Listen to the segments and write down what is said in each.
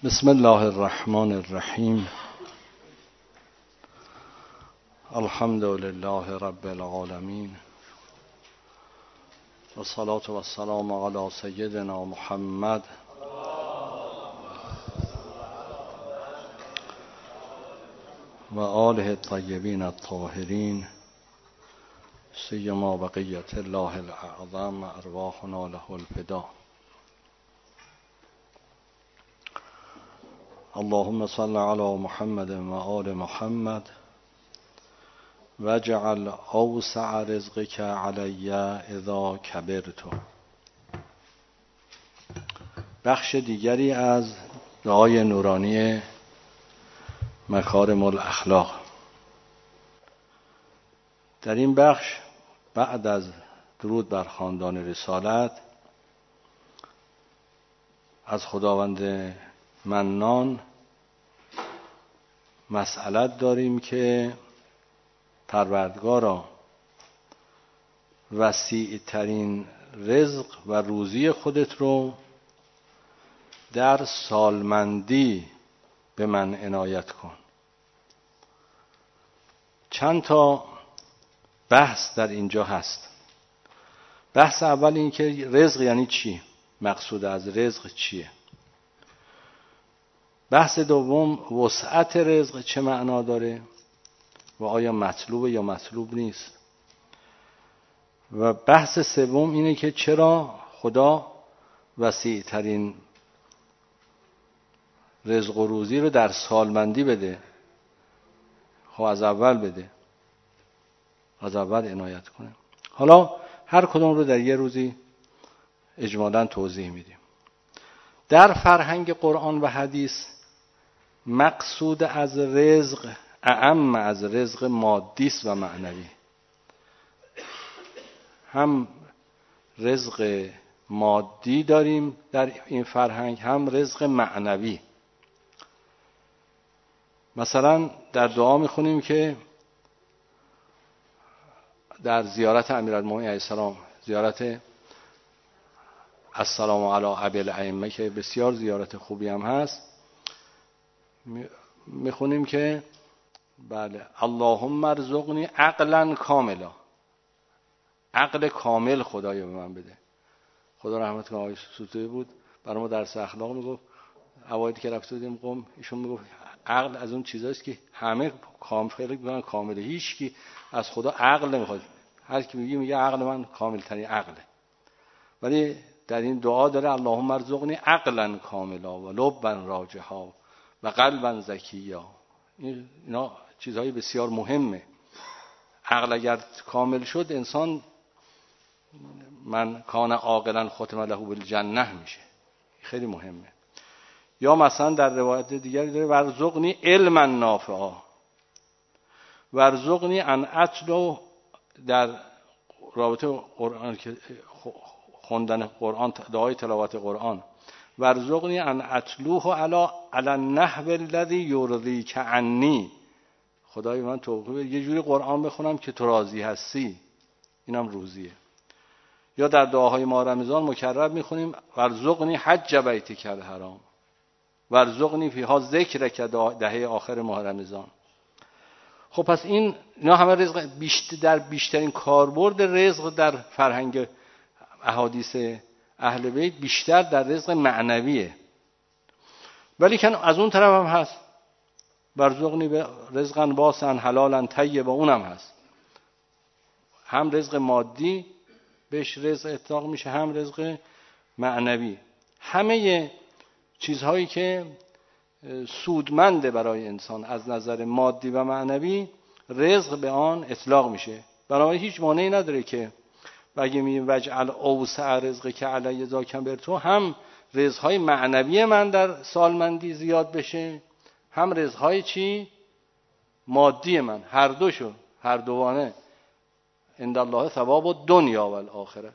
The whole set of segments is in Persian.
بسم الله الرحمن الرحیم. الحمد لله رب العالمین و الصلاة و السلام علی سیدنا محمد و آله الطیبین الطاهرین سیما بقیة الله الاعظم ارواحنا له الفدا. اللهم صل علی محمد و آل محمد واجعل اوسع رزقك علی اذا کبرت. بخش دیگری از دعای نورانی مکارم الاخلاق. در این بخش بعد از درود بر خاندان رسالت از خداوند منان مسئلت داریم که پروردگارا وسیع ترین رزق و روزی خودت رو در سالمندی به من عنایت کن. چند تا بحث در اینجا هست. بحث اول این که رزق یعنی چی؟ مقصود از رزق چیه؟ بحث دوم وسعت رزق چه معنا داره و آیا مطلوبه یا مطلوب نیست؟ و بحث سوم اینه که چرا خدا وسیع ترین رزق و روزی رو در سالمندی بده؟ خب از اول بده، از اول عنایت کنه. حالا هر کدوم رو در یه روزی اجمالاً توضیح میدیم. در فرهنگ قرآن و حدیث مقصود از رزق اعم از رزق مادی است و معنوی. هم رزق مادی داریم در این فرهنگ، هم رزق معنوی. مثلا در دعا میخونیم که در زیارت امیرالمومنین علیه السلام، زیارت السلام علی ابی الائمه که بسیار زیارت خوبی هم هست، میخونیم که بله اللهم ارزقنی عقلا کاملا. عقل کامل خدایا به من بده. خدا رحمت کنه آقای سوتویی بود، برای ما درس اخلاق میگفت. اوایلی که رفته بودیم قم ایشون میگفت عقل از اون چیزاست که همه کامل کامله، هیچ کی از خدا عقل نمیخواد. هر کی میگه عقل من کامل ترین عقله. ولی در این دعا داره اللهم ارزقنی عقلا کاملا و لبا راجحا و قلبا زکیا. اینا چیزهای بسیار مهمه. عقل اگر کامل شد انسان من کان عاقلا ختم له بالجنه میشه. خیلی مهمه. یا مثلا در روایت دیگری داره ورزقنی علما نافعا ورزقنی ان اتلو. در رابطه قرآن که خوندن قرآن، دعای تلاوت قرآن، ورزقنی ان اتلوه علی النحو الذی یرضیک عنی. خدای من توفیق یه جوری قرآن بخونم که تو راضی هستی. اینم روزیه. یا در دعاهای ماه رمضان مکرر میخونیم ورزقنی حج بیتک الحرام ورزقنی فیها ذکرک دهه آخر ماه رمضان. خب پس اینا همه رزق در بیشترین کاربرد رزق در فرهنگ احادیث اهل بیت بیشتر در رزق معنویه. ولی که از اون طرف هم هست ورزقنی به رزقا واسعا حلالا طیبا، اونم هست. هم رزق مادی بهش رزق اطلاق میشه، هم رزق معنوی. همه چیزهایی که سودمنده برای انسان از نظر مادی و معنوی رزق به آن اطلاق میشه. بنابراین هیچ مانعی نداره که بگیم این وجعل اوسع رزق که علی اذا کبرت، هم رزقهای معنوی من در سالمندی زیاد بشه، هم رزقهای چی؟ مادی من. هر دوشو، هر دوانه. عند الله ثواب الدنیا و الاخره.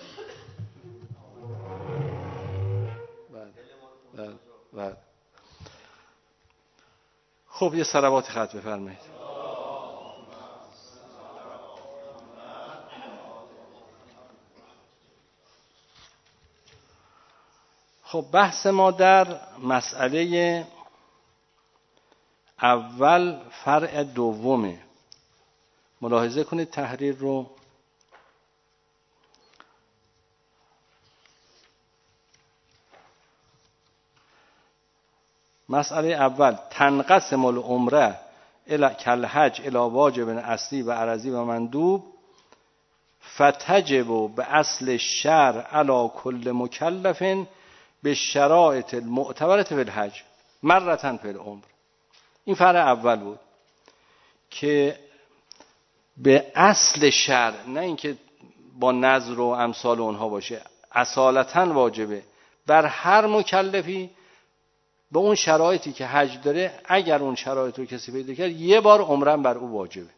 بله. خب یه صلوات خط بفرمایید. خب بحث ما در مسئله اول فرع دومه. ملاحظه کنید تحریر رو. مسئله اول تنقسم العمره کالحج الی واجب اصلی و عرضی و مندوب فتجب به اصل الشرع علی کل مکلف به شرایط المعتبره فی الحج مرة فی العمر. این فرع اول بود که به اصل شرع، نه اینکه با نظر و امثال اونها باشه، اصالتاً واجبه بر هر مکلفی به اون شرایطی که حج داره، اگر اون شرایط رو کسی پیدا کرد یه بار عمره بر او واجبه.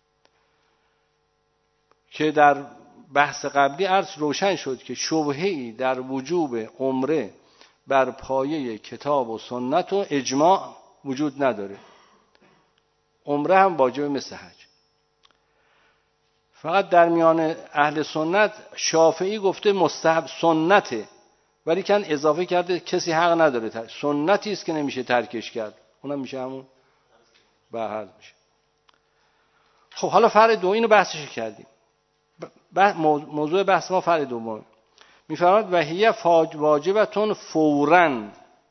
که در بحث قبلی عرض روشن شد که شبهه‌ای در وجوب عمره بر پایه کتاب و سنت و اجماع وجود نداره. عمره هم واجبه مثل حج. فقط در میان اهل سنت شافعی گفته مستحب سنته، ولی کن اضافه کرده کسی حق نداره سنتی است که نمیشه ترکش کرد، اونم میشه همون بحث میشه. خب حالا فرع دو اینو بحثش کردیم. موضوع بحث ما فرع دوم میفرماد و هی واجبتون فوراً،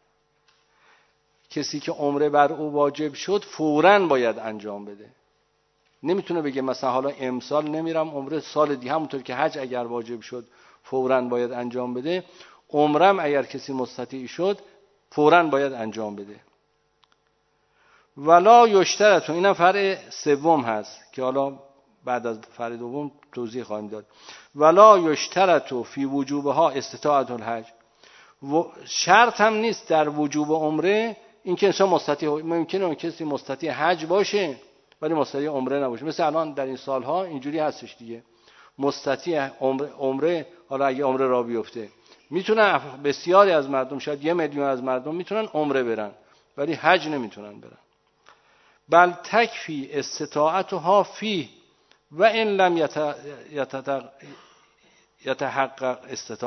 کسی که عمره بر او واجب شد فوراً باید انجام بده. نمیتونه بگه مثلا حالا امسال نمیرم عمره سال دیگه، همونطور که حج اگر واجب شد فوراً باید انجام بده، عمرم اگر کسی مستطیع شد فوراً باید انجام بده. ولا یشترط، اینم فرع سوم هست که حالا بعد از فرع دوم توضیح خواهیم داد. ولا یشترط فی وجوبها استطاعت الحج، شرط هم نیست در وجوب عمره اینکه انسان مستطیع، ممکنه اون کسی مستطیع حج باشه ولی مستطیع عمره نباشه. مثل الان در این سالها اینجوری هستش دیگه، مستطیع عمره، حالا اگه عمره را بیفته میتونن بسیاری از مردم، شاید 1 میلیون از مردم میتونن عمره برن ولی حج نمیتونن برن. بل تکفی استطاعتها فی و ان لم یتحقق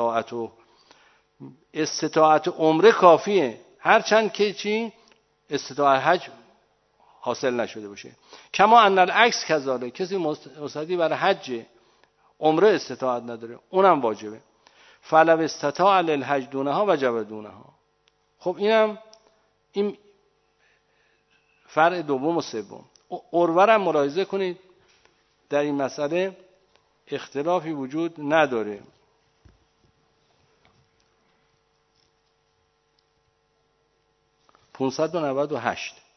استطاعت عمره کافیه، هرچند که چی استطاعت حج حاصل نشده باشه. کما ان العکس کذالک، کسی مستطیع برای حج عمره استطاعت نداره اونم واجبه. فلو استطاع للحج دونها وجب دونها. خب اینم این فرع دوم و سوم. عروه ملاحظه کنید در این مسئله اختلافی وجود نداره. .598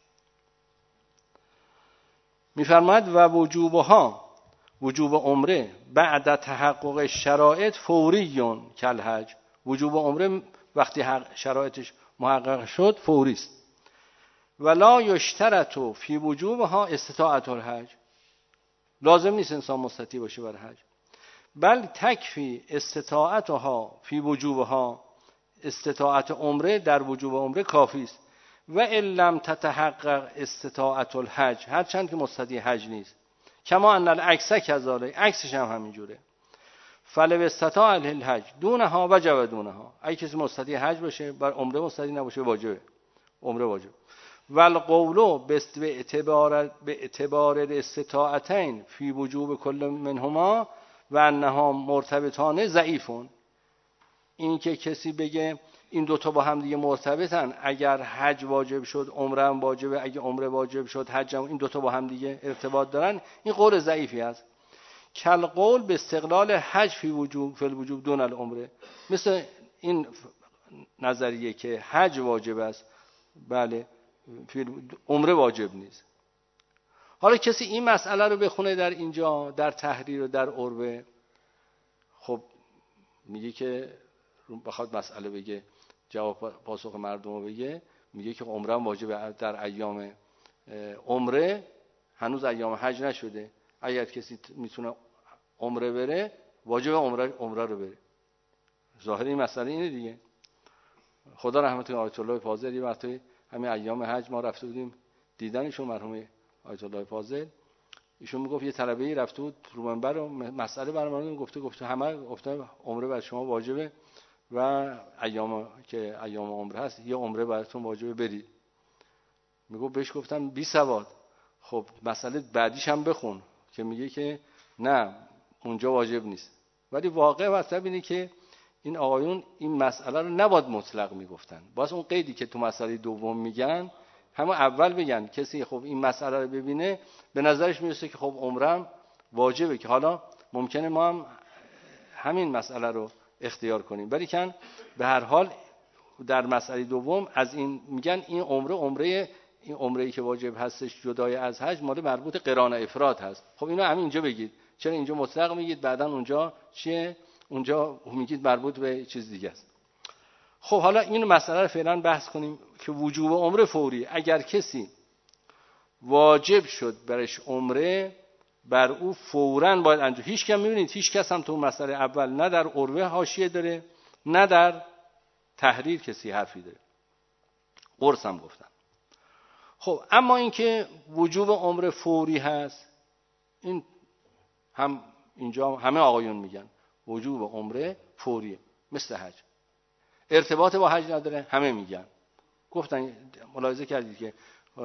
میفرماید و وجوب عمره بعد تحقق شرایط فوریون کالحج. وجوب عمره وقتی شرایطش محقق شد فوری است. ولا یشترط فی وجوبها استطاعت الحج، لازم نیست انسان مستطیع باشه برای حج. بل تکفی استطاعتها فی وجوبها، استطاعت عمره در وجوب عمره کافی است. و ان لم تتحقق استطاعت الحج، هرچند که مستطیع حج نیست. کما ان العکس کذالک، عکسش هم همینجوره. فلو استطاع الحج دونها وجب دونها، اگه کسی مستطیع حج باشه بر عمره مستطیع نباشه واجبه، عمره واجب. والقول به اعتبار الاستطاعتین فی وجوب کل منهما و انها مرتبطان ضعیفون. این که کسی بگه این دوتا با هم دیگه مرتبطن، اگر حج واجب شد عمره هم واجبه، اگه عمره واجب شد حج هم، این دوتا با هم دیگه ارتباط دارن، این قول ضعیفی است. کل قول به استقلال حج فی الوجوب دون العمره، مثل این نظریه که حج واجب است بله عمره واجب نیست. حالا کسی این مسئله رو بخونه در اینجا در تحریر و در عروه، خب میگه که بخواد مسئله بگه جواب پاسخ مردم رو بگه، میگه که عمره هم واجبه در ایام عمره، هنوز ایام حج نشده. اگر کسی میتونه عمره بره واجب عمره رو بره. ظاهر این مسئله اینه دیگه. خدا رحمت کنه آیت الله فاضل، یه وقتی همین ایام حج ما رفته بودیم دیدنشون، مرحوم آیت الله فاضل، ایشون میگفت یه طلبه‌ای رفته بود رو منبر و مسئله برام گفته همه گفتن عمره بر شما واجبه، و ایام که ایام عمره هست یه عمره براتون واجبه برید. میگه بهش گفتم بی سواد. خب مسئله بعدیش هم بخون که میگه که نه اونجا واجب نیست. ولی واقع مطلب اینه که این آقایون این مسئله رو نباید مطلق میگفتن. باز اون قیدی که تو مسئله دوم میگن همون اول بگن کسی خب این مسئله رو ببینه به نظرش میرسه که خب عمرم واجبه، که حالا ممکنه ما هم همین مسئله رو اختیار کنیم، ولی کن به هر حال در مسئله دوم از این میگن این عمره‌ای که واجب هستش جدای از حج مال مربوط قران افراد هست. خب اینو همین اینجا بگید، چرا اینجا مطلق میگید بعدن اونجا چیه؟ اونجا میگید مربوط به چیز دیگه است. خب حالا این مسئله رو فعلا بحث کنیم که وجوب عمره فوری. اگر کسی واجب شد برش عمره، بر او فوراً باید انجام. هیچ کس میبینید هیچ کس هم تو مسئله اول نه در عروه حاشیه داره نه در تحریر کسی حرفی داره. قرص هم گفتن. خب اما اینکه وجوب عمره فوری هست، این هم اینجا همه آقایون میگن وجوب عمره فوریه مثل حج. ارتباط با حج نداره همه میگن. گفتن ملاحظه کردید که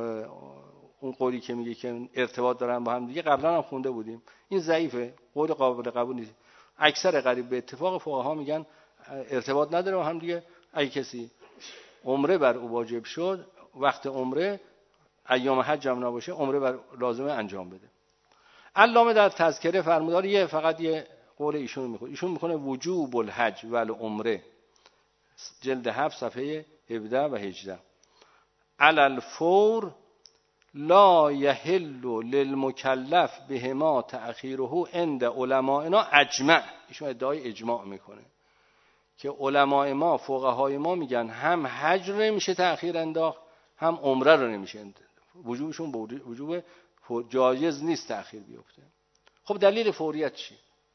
اون قولی که میگه که ارتباط دارن با هم دیگه قبلا هم خونده بودیم، این ضعیفه، قول قابل قبول نیست. اکثر قریب به اتفاق فقها میگن ارتباط نداره با هم دیگه. اگه کسی عمره بر او واجب شد وقت عمره ایام حج هم نباشه عمره بر لازمه انجام بده. علامه در تذکره فرمودار فقط یه قول ایشون میخونه. ایشون میخونه وجوب الحج و العمره جلد 7 صفحه 17 و 18 علی الفور لا یحل للمکلف بهما تأخیره عند علمائنا اجمع. ایشون ادعای اجماع میکنه که علماء ما فقهای ما میگن هم حج رو نمیشه تأخیر انداخت هم عمره رو نمیشه. وجوبشون وجوب جایز نیست تأخیر بیفته. خب دلیل فوریت چی؟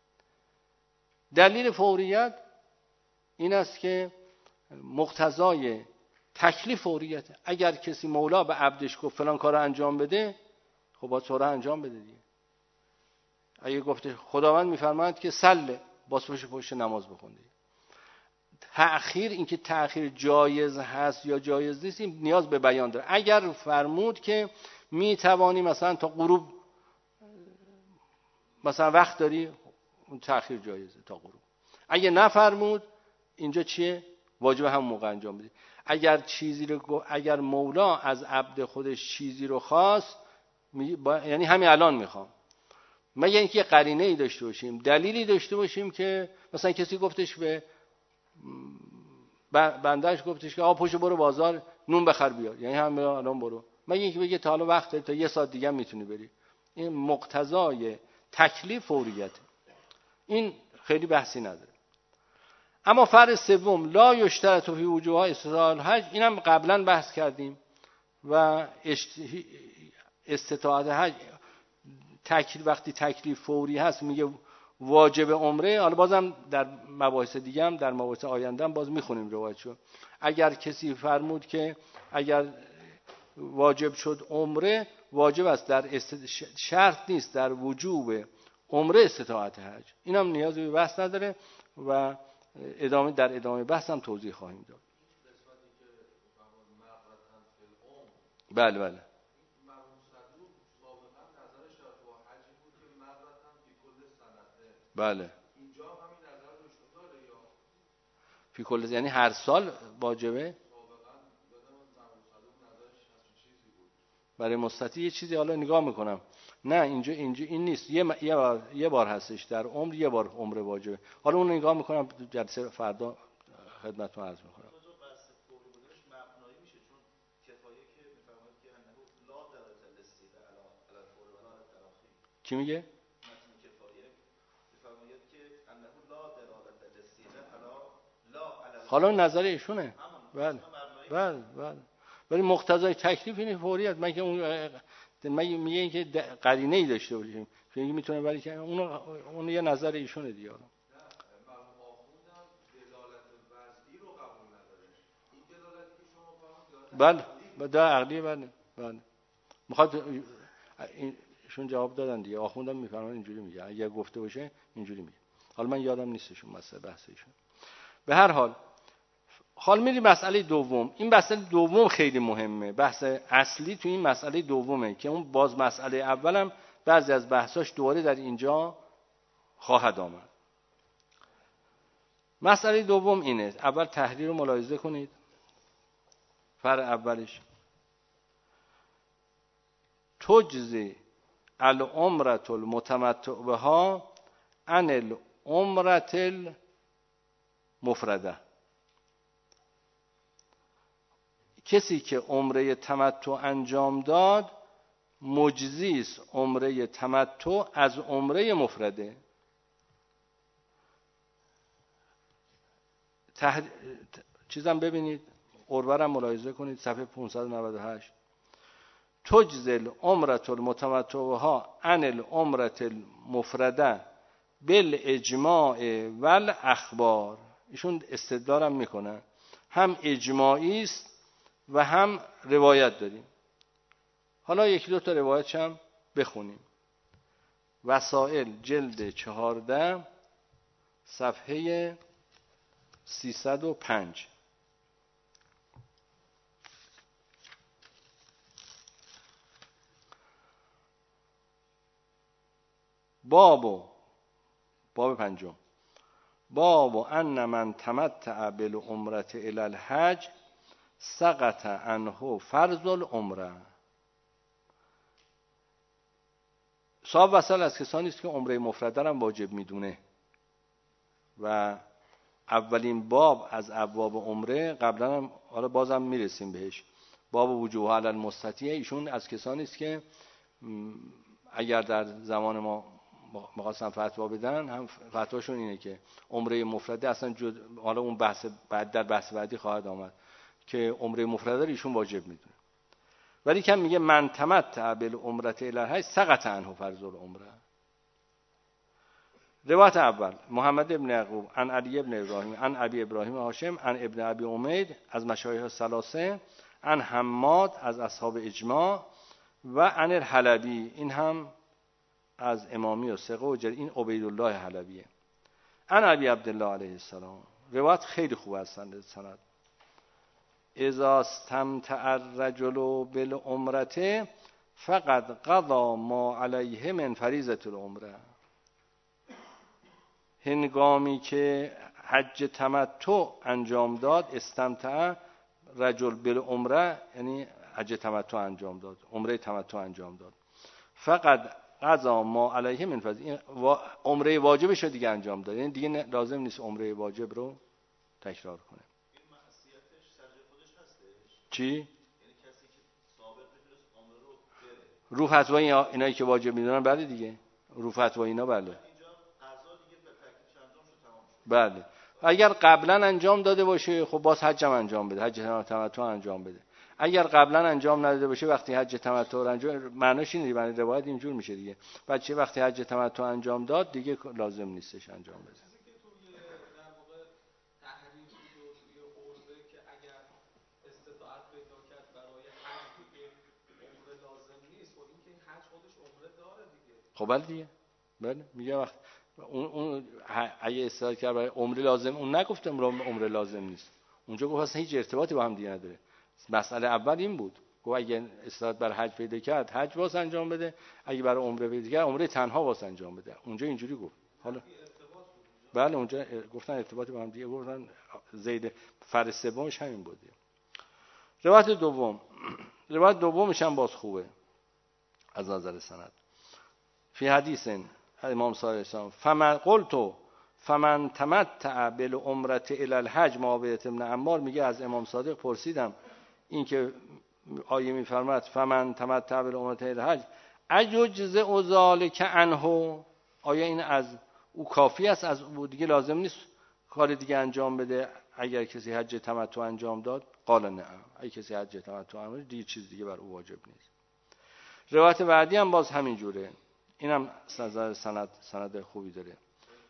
دلیل فوریت این است که مقتضای تکلیف فوریته. اگر کسی مولا به عبدش گفت فلان کارو انجام بده، خب باید سریع انجام بده دیگه. اگه گفته خداوند میفرماید که صله، باز پشت نماز بخون دیگه. تأخیر، اینکه تأخیر جایز هست یا جایز نیست این نیاز به بیان داره. اگر فرمود که میتوانی مثلا تا غروب مثلا وقت داری، اون تأخیر جایزه تا غروب. اگه نفرمود اینجا چیه؟ واجب هم موقع انجام بدی. اگر چیزی رو اگر مولا از عبد خودش چیزی رو خواست، یعنی همین الان میخوام، مگه اینکه قرینه ای داشته باشیم، دلیلی داشته باشیم که مثلا کسی گفتش به بندهش گفتش که پشت برو بازار نون بخر بیار، یعنی همین الان برو، مگه اینکه بگه تا حالا وقت داری تا یه ساعت دیگه میتونی بری. این مقتضای تکلیف فوریته، این خیلی بحثی نداره. اما فرض سوم لا یشترط فی وجوب استطاعة الحج، اینم قبلا بحث کردیم و استطاعت حج وقتی تکلیف فوری هست میگه واجب عمره. حالا بازم در مباحث دیگه هم در مباحث آینده هم باز میخونیم روایتشو. اگر کسی فرمود که اگر واجب شد عمره، واجب است، در شرط نیست در وجوب عمره استطاعت حج. اینم نیازی به بحث نداره و در ادامه بحث هم توضیح خواهیم داد. بله بله. اینجا همین نظر داشته داره یا فی کل، یعنی هر سال واجبه؟ برای مستطیع یه چیزی حالا نگاه میکنم. نه اینجا این نیست. یه بار هستش در عمر، یه بار عمره واجبه. حالا اون نگاه میکنم جلسه فردا خدمتتون عرض میکنم. کی میگه؟ حالا نظر ایشونه. بله. ولی مقتضای تکلیف اینه فوریت. من که میگه اینکه قرینه ای داشته باشیم که میتونه، ولی که اون یه نظر ایشونه دیگه. بله در عقلی. بله میخواد ایشون جواب دادن دیگه. آخوندم میفرمان اینجوری میگه، اگه گفته باشه اینجوری میگه. حالا من یادم نیستشون مسئله بحث ایشون. به هر حال حال میری مسئله دوم. این مسئله دوم خیلی مهمه، بحث اصلی تو این مسئله دومه که اون باز مسئله اولم بعضی از بحثاش دوباره در اینجا خواهد آمد. مسئله دوم اینه، اول تحریر رو ملاحظه کنید. فرع اولش تجزی العمرة المتمتع بها عن العمرة المفرده. کسی که عمره تمتع انجام داد مجزی است عمره تمتع از عمره مفرده. چیزم ببینید، اورورم ملاحظه کنید، صفحه 598. تجزی العمرة المتمتع بها عن العمرة المفرده بالاجماع والاخبار. ایشون استدلالم میکنن هم اجماعی است و هم روایت داریم. حالا یکی دو تا روایتش هم بخونیم. وسائل جلد 14 صفحه 305. باب پنجم. باب ان من تمتع بالعمرة الی الحج سقط عنه فرض العمره. صاحب وصل از کسانی است که عمره مفرده را واجب میدونه و اولین باب از ابواب عمره، قبلا هم حالا بازم میرسیم بهش، باب وجوه علی المستطیع، ایشون از کسانی است که اگر در زمان ما می‌خواستن فتوا بدن، هم فتواشون اینه که عمره مفرده اصلا حالا اون بحث بعد در بحث بعدی خواهد آمد که عمره مفرده رو ایشون واجب میدونه، ولی که میگه من تمتع بالعمرة الی الحج سقط عنه فرض العمره. روایت اول محمد ابن یعقوب عن علی ابن ابراهیم عن ابی ابراهیم هاشم عن ابن ابی امید از مشایخ الثلاثه عن حماد از اصحاب اجماع و عن الحلبی، این هم از امامی و ثقه و این عبیدالله حلبیه، عن ابی عبدالله علیه السلام. روایت خیلی خوب است سند. اذا استمتع الرجل بالعمرة فقد قضى ما علیه من فریضة العمره. هنگامی که حج تمتع انجام داد، استمتع رجل بالعمره یعنی حج تمتع انجام داد، عمره تمتع انجام داد، فقط قضا ما علیه من فریضه، عمره واجبش رو دیگه انجام داد، یعنی دیگه لازم نیست عمره واجب رو تکرار کنه. این معصیتش سر خودش هستش؟ چی؟ یعنی کسی که سابق می‌دونست عمره رو بره رو فتوای اینایی که واجب میدونن، بله دیگه رو فتوای اینا، بله بله. اگر قبلا انجام داده باشه خب باز حج هم انجام بده، حج تمتع انجام بده. اگر قبلا انجام نداده باشه وقتی حج تمتع رو انجام، معناش اینه، یعنی روایت اینجور میشه دیگه، بچه وقتی حج تمتع انجام داد دیگه لازم نیستش انجام بده. چیزی که توی در واقع تحریم بود و توی عرضه که اگر استطاعت پیدا کرد برای حج دیگه عمره لازم نیست، و اینکه این حج خودش عمره داره دیگه. خب بله دیگه، بله میگه وقت اون اگه استطاعت کرد برای عمره لازم، اون نگفتم عمره لازم نیست، اونجا گفت اصلا هیچ ارتباطی با هم دیگه نداره. مسئله اول این بود، گفت اگه استطاعت برای حج پیدا کرد حج واسه انجام بده، اگه برای عمره پیدا کرد عمره تنها واسه انجام بده. اونجا اینجوری گفت. حالا بله اونجا گفتن ارتباطی با هم دیگه، گفتن زید فرض سومش همین بود. روایت دوم، روایت دومش هم باز خوبه از نظر سند. فی حدیث امام صادق اسلام فمن قلت فمن تمتع بالعمرة الی الحج معاویه ابن عمار میگه از امام صادق پرسیدم این که آیه میفرماد فمن تمتع بالعمرة الی الحج اجزء ذلک عنه، آیا این از او کافی است، از او دیگه لازم نیست کار دیگه انجام بده اگر کسی حج تمتع انجام داد؟ قال نعم، اگه کسی حج تمتع انجام داد دیگه چیز دیگه بر او واجب نیست. روایت بعدی هم باز همین جوره، اینم سند خوبی داره.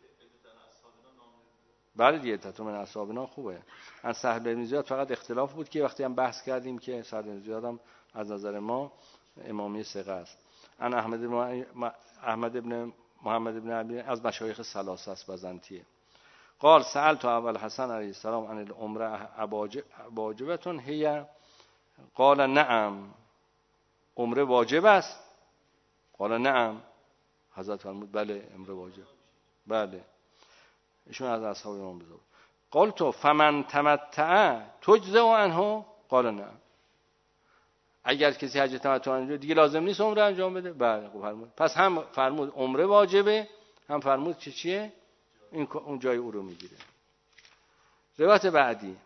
بله دیگه عدة من اصحابنا خوبه. از سهل بن زیاد فقط اختلاف بود که وقتی هم بحث کردیم که سهل بن زیاد هم از نظر ما امامی ثقه است. ان احمد ابن محمد ابن عبی از مشایخ ثلاثه است، بزنتیه. قال سألت ابا الحسن علیه السلام عن العمره واجبتون هي قال نعم، عمره واجب است؟ قال نعم. حضرت فرمود بله عمره واجب، بله. ایشون از اصحاب امام بزرگ. قلت فمن تمتع تجزئ عنه؟ قال نه. اگر کسی حج تمتع انجام دیگه لازم نیست عمره انجام بده؟ بله. خب فرمود پس هم فرمود عمره واجبه، هم فرمود که چیه این اون جای او رو میگیره. روایت بعدی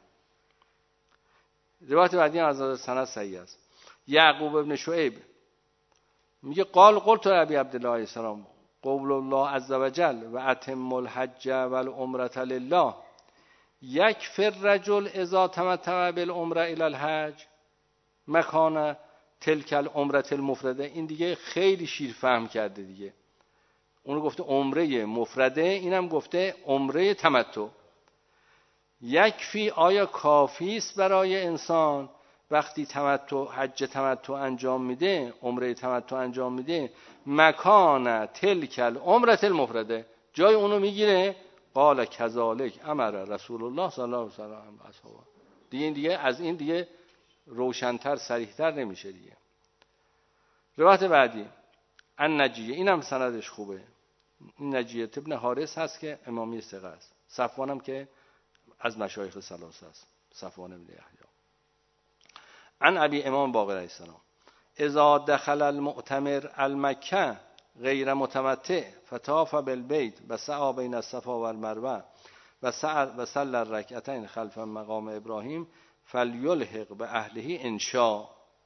هم از سند صحیح است. یعقوب ابن شعیب میگه قلت ابی عبدالله علیه السلام قول الله عز وجل و اتم الحج والعمره لله یکفی الرجل اذا تمتع بالعمره الى الحج مکان تلک العمره المفرده. این دیگه خیلی شیر فهم کرده دیگه. اونو گفته عمره مفرده، اینم گفته عمره تمتع. یکفی آیا کافی است برای انسان وقتی حج تمتع انجام میده، عمره تمتع انجام میده، مکان تلک العمره المفرده جای اونو میگیره؟ قال کذالک امر رسول الله صلی الله علیه و سلم اصحابه. دیگه از این دیگه روشن‌تر صریح‌تر نمیشه دیگه. روایت بعدی النجیه، اینم سندش خوبه. این نجیه ابن حارث هست که امامی ثقه است. صفوان هم که از مشایخ ثلاثه است، صفوان بن یحیی. عن ابی امام باقر علیه السلام اذا دخل المعتمر المکه غیر متمتع فطاف بالبیت و سعی بین الصفا و المروه و صلی الرکعتین خلف مقام ابراهیم فلیلحق به اهله ان شاء.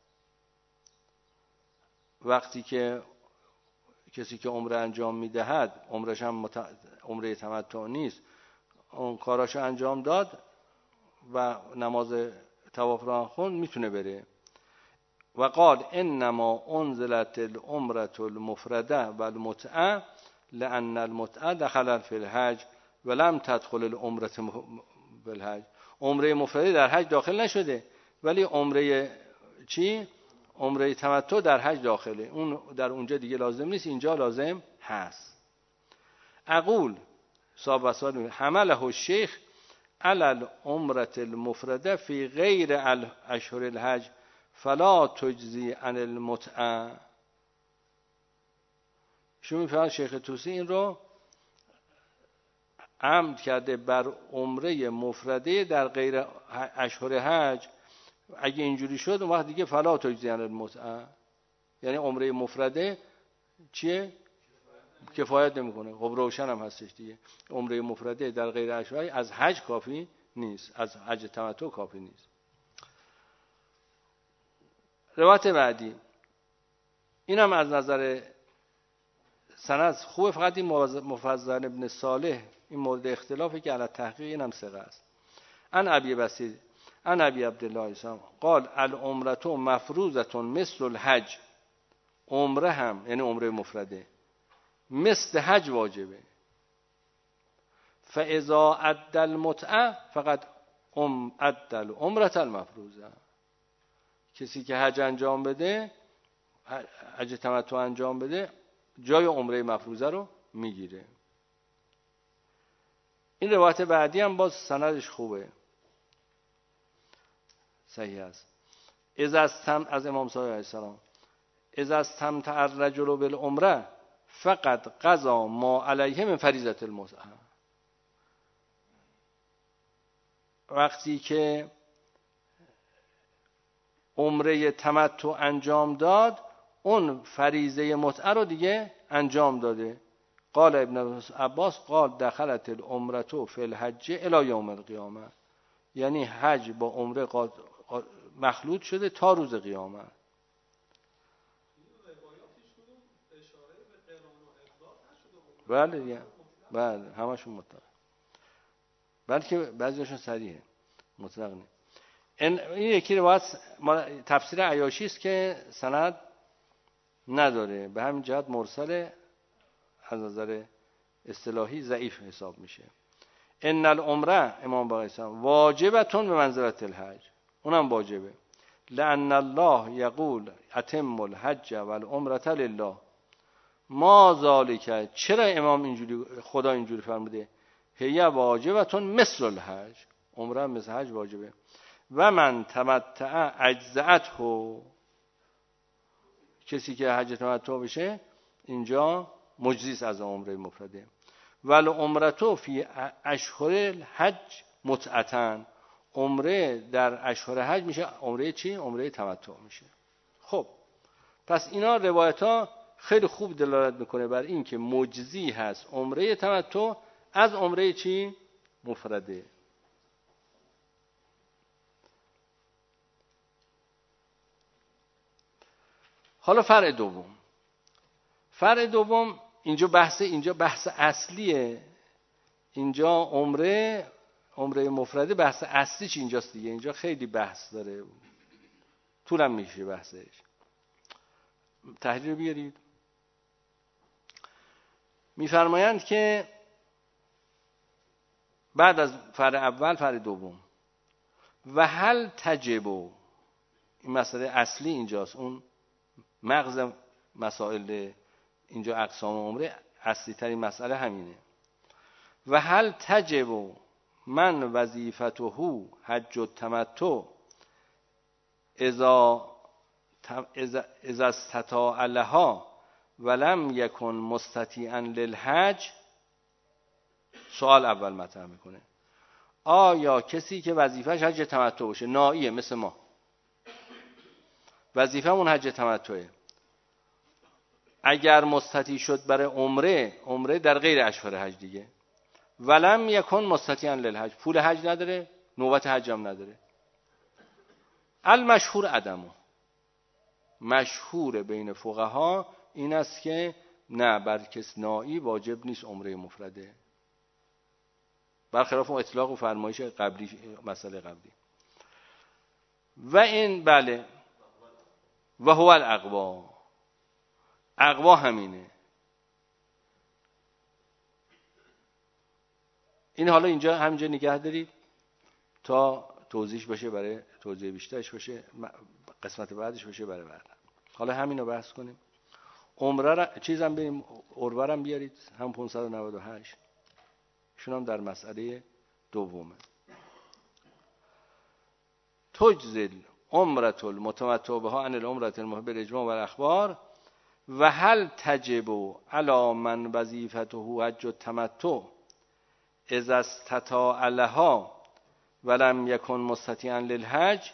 وقتی که کسی که عمره انجام میدهد، عمرش هم عمره تمتع نیست، اون کاراشو انجام داد و نماز طواف را خوند، میتونه بره. و قال انما انزلت العمره المفرده والمتعه لان المتعه دخل فی الحج ولم تدخل العمره بالحج. عمره مفرده در حج داخل نشده، ولی عمره عمره تمتع در حج داخله. اون در اونجا دیگه لازم نیست، اینجا لازم هست. اقول صاحب وسائل حمله الشیخ علی العمره المفرده فی غیر اشهر الحج فلا تجزی عن المتعه. شما میفهمید شیخ طوسی این رو عمد کرده بر عمره مفرده در غیر اشهر حج. اگه اینجوری شد اون وقت دیگه فلا تجزی عن المتعه، یعنی عمره مفرده چیه؟ کفایت نمیکنه. خب روشن هم هستش دیگه. عمره مفرده در غیر اشهر از حج کافی نیست، از حج تمتع کافی نیست. روایت بعدی اینم از نظر سند خوبه، فقط این مفضل ابن صالح این مورد اختلافه که علی تحقیق اینم ثقه است. ان ابی بصیر ان ابی عبدالله السلام قال العمره مفروضه مثل الحج. عمره هم یعنی عمره مفرده مثل حج واجبه. فاذا ادى المتعه فقط ادى العمره المفروضه. کسی که حج انجام بده، حج تمتع انجام بده، جای عمره مفروضه رو میگیره. این روایت بعدی هم باز سندش خوبه، صحیح است. از امام صادق علیه السلام اذا استمتع الرجل بالعمره فقط قضا ما علیه من فریضه المتعه. وقتی که عمره تمتع انجام داد، اون فریضه متعه رو دیگه انجام داده. قال ابن عباس قال دخلت العمره فی الحج الی یوم القیامه. یعنی حج با عمره مخلوط شده تا روز قیامت. بله بله همشون مطلق، بلکه بعضیشون صریحه، مطلق نیست. این یکی روایت تفسیر عیاشی است که سند نداره، به همین جهت مرسل از نظر اصطلاحی ضعیف حساب میشه. ان العمره امام باقر اسلام واجبتون به منزلت الحج، اونم واجبه. لان الله یقول اتم الحج والعمره لله ما ذالک. چرا امام اینجوری، خدا اینجوری فرموده؟ هی واجبتون مثل الحج، عمره مثل حج واجبه. و من تمتع اجزعته، کسی که حج تمتع بشه اینجا مجزیست از عمره مفرده. ول عمرتو فی اشهر الحج متعتن، عمره در اشهر حج میشه عمره چی؟ عمره تمتع میشه. خب پس اینا روایت ها خیلی خوب دلالت میکنه بر این که مجزی هست عمره تمتع از عمره چی؟ مفرده. حالا فرع دوم اینجا بحث اصلیه. اینجا عمره مفرده بحث اصلی چی اینجاست دیگه. اینجا خیلی بحث داره، طولم میشه بحثش. تحریر رو بیارید. میفرمایند که بعد از فرع اول فرع دوم، و هل تجب، این مسئله اصلی اینجاست، اون مغز مسائل اینجا اقسام عمره اصلی ترین مسئله همینه. و هل تجب من وظیفته حج التمتع اذا استطاع لها ولم یکن مستطیعا للحج. سوال اول مطرح میکنه، آیا کسی که وظیفه‌اش حج تمتع باشه، نائیه مثل ما، وظیفه‌مون حج تمتعه، اگر مستطیع شد برای عمره در غیر اشهر حج دیگه، ولم یکن مستطیعا للحج، پول حج نداره، نوبت حج هم نداره، المشهور عدمه، مشهور بین فقها این است که نه، بر کس نائی واجب نیست عمره مفرده، برخلاف اطلاق و فرمایش قبلی، مسئله قبلی. و این بله، و هو اقوا همینه. این حالا همینجا نگه دارید تا توضیح بشه، برای توضیح بیشترش بشه، قسمت بعدش بشه برای بعد. حالا همینو بحث کنیم. عمره را چیزم بریم، عروه هم بیارید، هم 598 شون هم در مسئله دومه. تجزل عمرة المتمتع بها عن العمرة المحبة الاجماع و الاخبار و هل تجب علی من وظیفته حج التمتع اذا استطاع لها ولم یکن مستطیعا للحج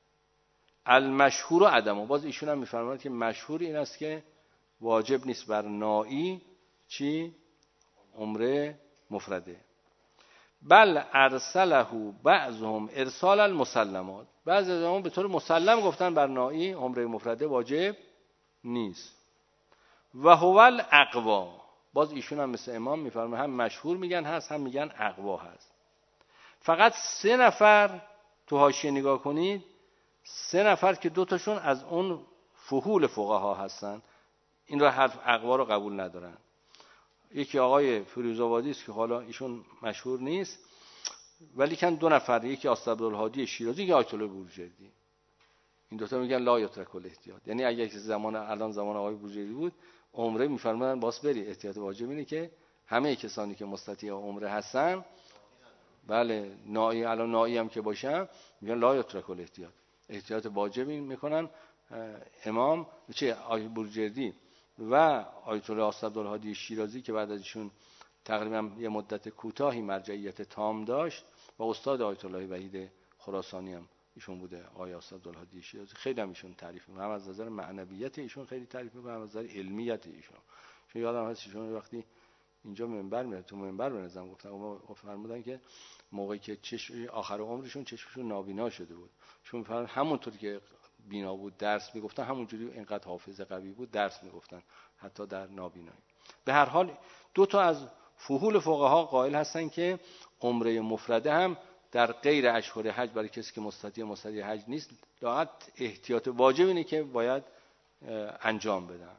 المشهور عدمه. باز ایشون هم میفرماید که مشهور این است که واجب نیست بر نائی چی؟ عمره مفرده. بل ارسله بعضهم ارسال المسلمات، بعضی از اونها به طور مسلم گفتن بر نائی عمره مفرده واجب نیست. و هو الاقوا، باز ایشون هم مثل امام میفرماید هم مشهور میگن هست، هم میگن اقوا هست. فقط 3 نفر تو حاشیه نگاه کنید، 3 نفر که 2 تاشون از اون فحول فقها هستن، این رو حرف اقوا رو قبول ندارن. یکی آقای فیروزآبادی است که حالا ایشون مشهور نیست، ولی کن 2 نفر، یکی اسدالهادی شیرازی، یکی آیت الله بروجردی، این دوتا میگن لا یترک الاحتیاط، یعنی اگه الان زمان آقای بروجردی بود عمره میفرمایند باز بری، احتیاط واجب اینه که همه کسانی که مستطیع عمره هستن، بله نائی، الان نائی هم که باشن میگن لا یترک الاحتیاط، احتیاط واجبی میکنن. امام آقای بروجردی و آیت الله اسدالهادی شیرازی که بعد از ایشون تقریبا یه مدت کوتاهی مرجعیت تام داشت و استاد آیت الله وحید خراسانی هم ایشون بوده، آقای اسدالهادی شیرازی، خیلی هم ایشون تعریف می‌کنه، هم از نظر معنویت ایشون خیلی تعریف می‌کنه، هم از نظر علمیت ایشون. چون یادم هست ایشون وقتی اینجا منبر میاد، تو منبر به نظرم گفتن، فرمودن که موقعی که آخر عمرشون چشمشون نابینا شده بود، چون فرض همونطوری که بینا بود درس میگفتن، همونجوری اینقدر حافظه قوی بود درس میگفتن حتی در نابینایی. به هر حال 2 تا از فحول فقها قائل هستن که عمره مفرده هم در غیر اشهر حج برای کسی که مستطیع حج نیست، لااقل احتیاط واجب اینه که باید انجام بدن.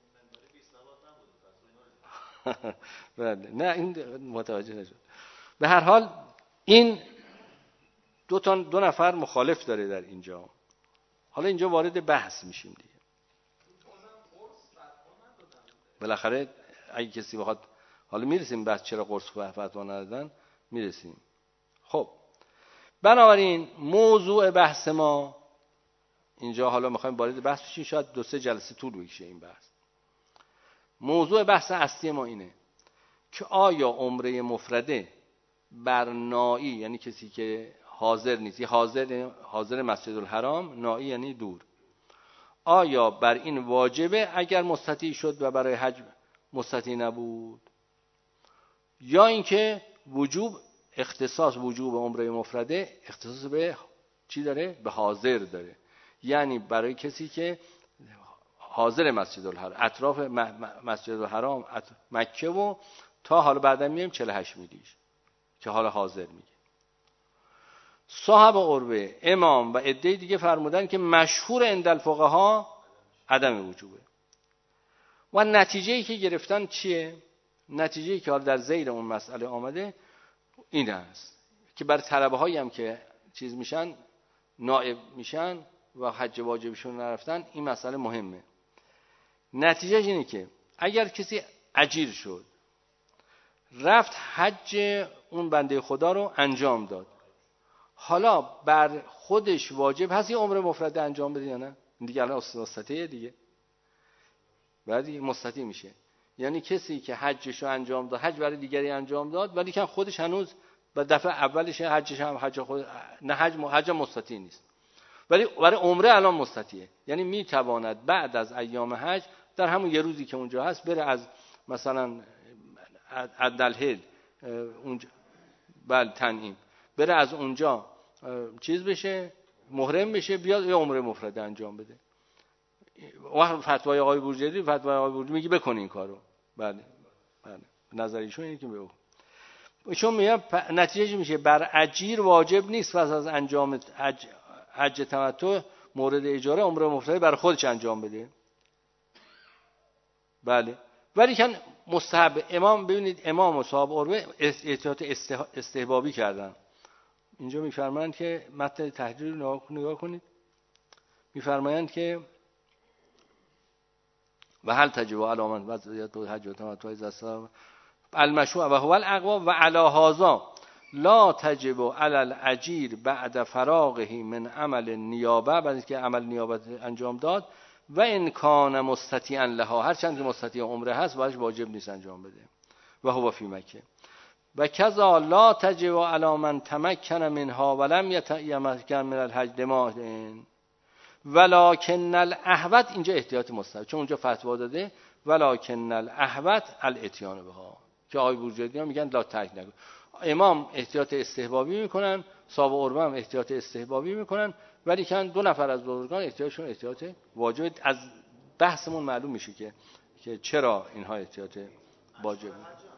نه این متوجه نشد. به هر حال این 2 نفر مخالف داره در اینجا. حالا اینجا وارد بحث میشیم دیگه. بالاخره اگه کسی بخواد حالا میرسیم بس چرا قرص فتوا ندادن، میرسیم. خب بنابراین موضوع بحث ما اینجا، حالا میخوایم وارد بحث بشیم، شاید 2-3 جلسه طول بکشه این بحث. موضوع بحث اصلی ما اینه که آیا عمره مفرده بر نائی، یعنی کسی که حاضر نیست، حاضر مسجد الحرام، نائی یعنی دور، آیا بر این واجبه اگر مستطیع شد و برای حج مستطیع نبود، یا اینکه اختصاص وجوب عمره مفرده اختصاص به چی داره؟ به حاضر داره. یعنی برای کسی که حاضر مسجد الحرام، اطراف مسجد الحرام، مکه و تا حالا بعدا میایم 48 میلیش که حالا حاضر میگه. صاحب عروه، امام و عده دیگه فرمودن که مشهور عند الفقها عدم وجوبه. و نتیجه‌ای که گرفتن چیه؟ نتیجه‌ای که حالا در ذیل اون مسئله آمده این است که برای طلبه‌هایی هم که چیز میشن، نائب میشن و حج واجبشون نرفتن، این مسئله مهمه. نتیجهش اینه که اگر کسی اجیر شد، رفت حج اون بنده خدا رو انجام داد، حالا بر خودش واجب هست یه عمره مفرده انجام بده یا نه؟ دیگه الان مستطیعه دیگه، بعد دیگه مستطیع میشه. یعنی کسی که حجش رو انجام داد، حج برای دیگری انجام داد، ولی که خودش هنوز به دفعه اولش حجش هم حج خود نه، حج مستطیع نیست، ولی برای عمره الان مستطیعه. یعنی میتواند بعد از ایام حج در همون یه روزی که اونجا هست بره از مثلا عدلهل اونجا تنعیم، بره از اونجا چیز بشه، محرم بشه، بیاد یه عمره مفرده انجام بده. و فتوای آقای بورجردی میگه بکنی این کارو. بله نظر ایشون اینه که بگو. ایشون میگه نتیجه میشه بر اجیر واجب نیست پس از انجام حج تمتع مورد اجاره عمره مفرده بر خودش انجام بده. بله، ولی کن مستحب. امام ببینید، امام و صاحب عروه احتیاط استحبابی کردن. اینجا میفرمایند که متن تحریر رو نگاه کنید، میفرمایند که و هل تجب علامت وضعیت حج و تمتع از المشروع و هو الاقوا و علی هذا لا تجب علی الاجیر بعد فراغه من عمل نیابه، بعد از که عمل نیابت انجام داد، و ان کان مستطیعا لها، هر چند که مستطیع عمره هست باش واجب نیست انجام بده، و هو فی مکه. و کذا لا تجب علی من تمکن منها ولم یتمکن من الحج دماء ولکن الاحوط، اینجا احتیاط مستحب، چون اونجا فتوا داده ولکن الاحوط الاتیان بها، که آقای بورجردی میگن لا ترک نکن. امام احتیاط استحبابی میکنن، صاحب عروه هم احتیاط استحبابی میکنن، ولی که دو نفر از بزرگان احتیاطشون احتیاط واجب. از بحثمون معلوم میشه که چرا اینها احتیاط واجب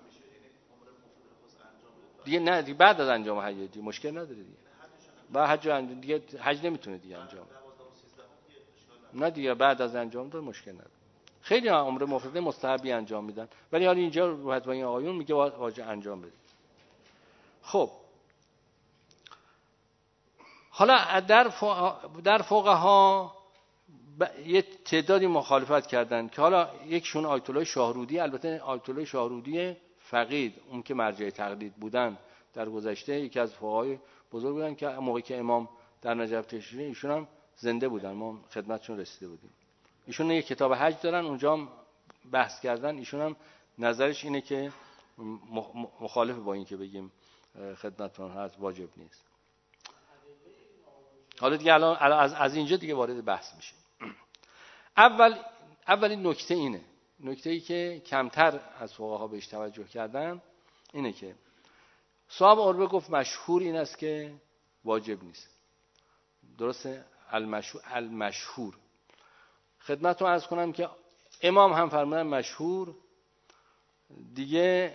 دیگه. نه دیگه بعد از انجام حج دیگه مشکل نداره دیگه، بعد حج دیگه حج نمیتونه دیگه انجام، نه دیگه بعد از انجام داد مشکل نداره. خیلی عمره مفرده مستحبی انجام میدن، ولی حالا اینجا رو فتوای آقایون میگه واجب انجام بده. خب حالا در فقها یه تعدادی مخالفت کردن که حالا یکشون آیت الله شاهرودی، البته آیت الله شاهرودی فقید، اون که مرجع تقلید بودن در گذشته، یکی از فقهای بزرگ بودن که موقعی که امام در نجف تشریف، ایشون هم زنده بودن، ما خدمتشون رسیده بودیم. ایشون یه کتاب حج دارن، اونجا هم بحث کردن. ایشون هم نظرش اینه که مخالف با این که بگیم خدمتتون هست واجب نیست. حالا دیگه الان از اینجا دیگه وارد بحث میشه. اولین نکته اینه، نکته‌ای که کمتر از فقها بهش توجه کردن اینه که صاحب عروه گفت مشهور این است که واجب نیست. درسته؟ المشهور. خدمتتون عرض کنم که امام هم فرمودن مشهور دیگه،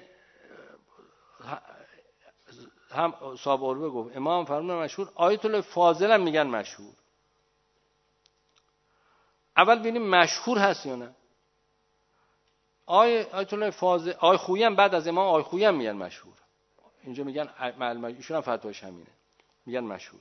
هم صاحب عروه گفت، امام فرمودن مشهور، آیت الله فاضل هم میگن مشهور. اول ببینیم مشهور هست یا نه. آیت الله فاضل، آی خویی هم بعد از امام آی خویی هم میگن مشهور. اینجا میگن ایشون هم فتواش همینه، میگن مشهور.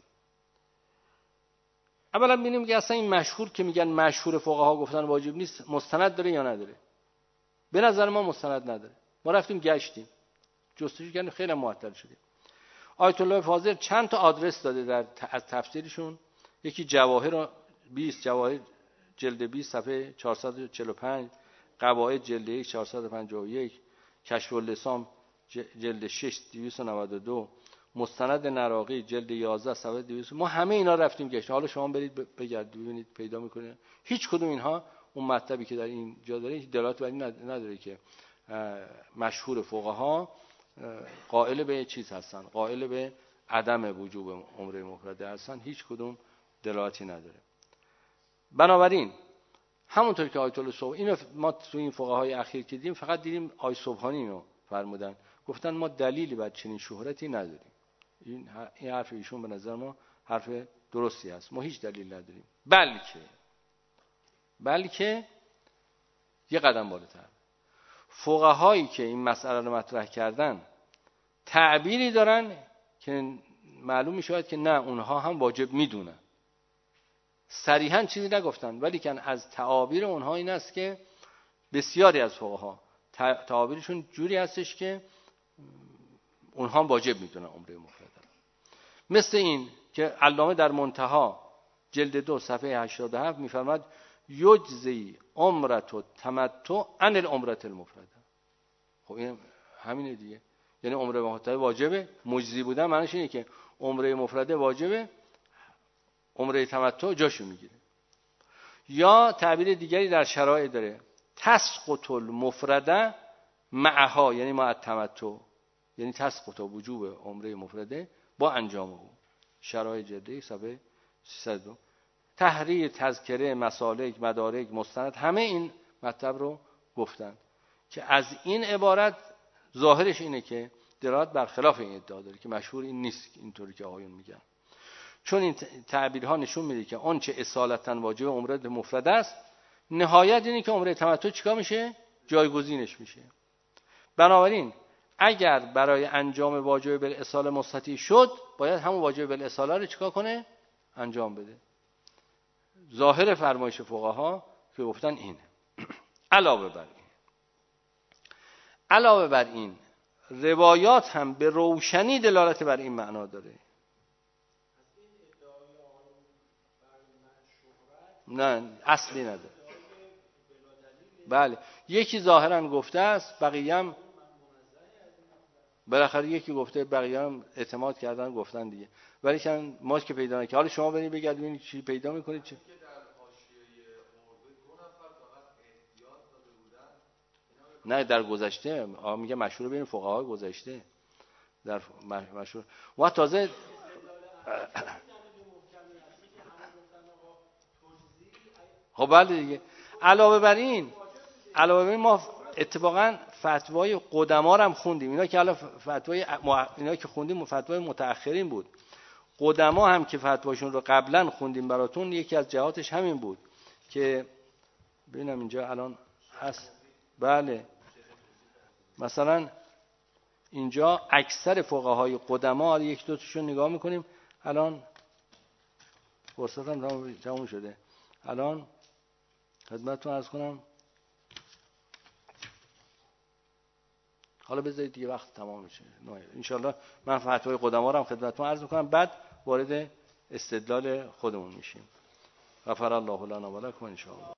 اولا ببینیم که اصلا این مشهور که میگن مشهور فقها گفتن واجب نیست، مستند داره یا نداره؟ به نظر ما مستند نداره. ما رفتیم گشتیم جستجو کردیم خیلی معطل شدیم. آیت الله فاضل چند تا آدرس داده در از تفسیرشون. یکی جواهر 20 جواهر جلد 20 صفحه 445، قواعد جلد 1 451، کشف اللسان جلد 6 292، مستند نراقی جلد 11 صفحه 200. ما همه اینا رفتیم گشت. حالا شما برید بگردید ببینید پیدا میکنید. هیچ کدوم اینها اون مطلبی که در این جا داره هیچ دلالت بر این نداره که مشهور فقها قائل به چیز هستن، قائل به عدم وجوب عمره مفرده هستن. هیچ کدوم دلالتی نداره. بنابراین همونطور که آیت الله صبحانی اینو ما تو این فقهای اخیر که دیدیم فقط دیدیم آیت صبحانی اینو فرمودن، گفتن ما دلیلی بر چنین شهرتی نداریم. این حرف ایشون به نظر ما حرف درستی است. ما هیچ دلیل نداریم، بلکه یه قدم بالاتر فقهایی که این مسئله رو مطرح کردن تعبیری دارن که معلوم میشه که نه اونها هم واجب میدونن. صریحاً چیزی نگفتن ولی که از تعابیر اونها این است که بسیاری از فقها تعابیرشون جوری هستش که اونها هم واجب میدونن عمره مفرده. مثل این که علامه در منتها جلد 2 صفحه 87 میفرماد یجزی عمرة التمتع عن العمرة المفرده. خب این همینه دیگه، یعنی عمره مفرده واجبه. مجزی بودن معنیش اینه که عمره مفرده واجبه، عمره تمتع جاشو میگیره. یا تعبیر دیگری در شرایع داره تسقط المفرده معها، یعنی مع التمتع، یعنی تسقط وجوب عمره مفرده با انجام او. شرایع جلد صفحه 302. تحریر، تذکره، مسالک، مدارک، مستند، همه این مطلب رو گفتن که از این عبارت ظاهرش اینه که دلالت برخلاف این ادعا داره که مشهور این نیست اینطوری که آقایون میگن. چون این تعبیرها نشون میده که آنچه اصالتا واجب عمره مفرده است نهایت اینه که عمره تمتع چیکار میشه؟ جایگزینش میشه. بنابراین اگر برای انجام واجب بالاصاله مستطیع شد باید همون واجب بالاصاله رو چیکار کنه؟ انجام بده. ظاهر فرمایش فقها که گفتن اینه. علاوه بر این روایات هم به روشنی دلالت بر این معنا داره. نه اصلی نداره. بله یکی ظاهرا گفته است، بقیه هم بالاخره یکی گفته بقیه هم اعتماد کردن گفتن دیگه. ولی چون ما که پیدا نکردیم، حالا شما برید بگردید ببینید چی پیدا میکنید. چی نه در گذشته میگه مشهور بین فقهای گذشته در مشهور و تازه خب بله دیگه. علاوه بر این ما اتفاقا فتوای قدما رو هم خوندیم. اینا که حالا اینا که خوندیم فتوای متأخرین بود. قدما هم که فتواشون رو قبلا خوندیم براتون، یکی از جهاتش همین بود که ببینم اینجا الان هست. بله مثلا اینجا اکثر فقهای قدما، یک دو تاشون نگاه میکنیم. الان فرصتم تموم شده. الان خدمتتون عرض کنم، حالا بذارید دیگه وقت تمام میشه ان شاءالله من فتوای قدما رو هم خدمتتون عرض میکنم، بعد وارد استدلال خودمون میشیم. غفر الله لنا و لکم ان شاء الله.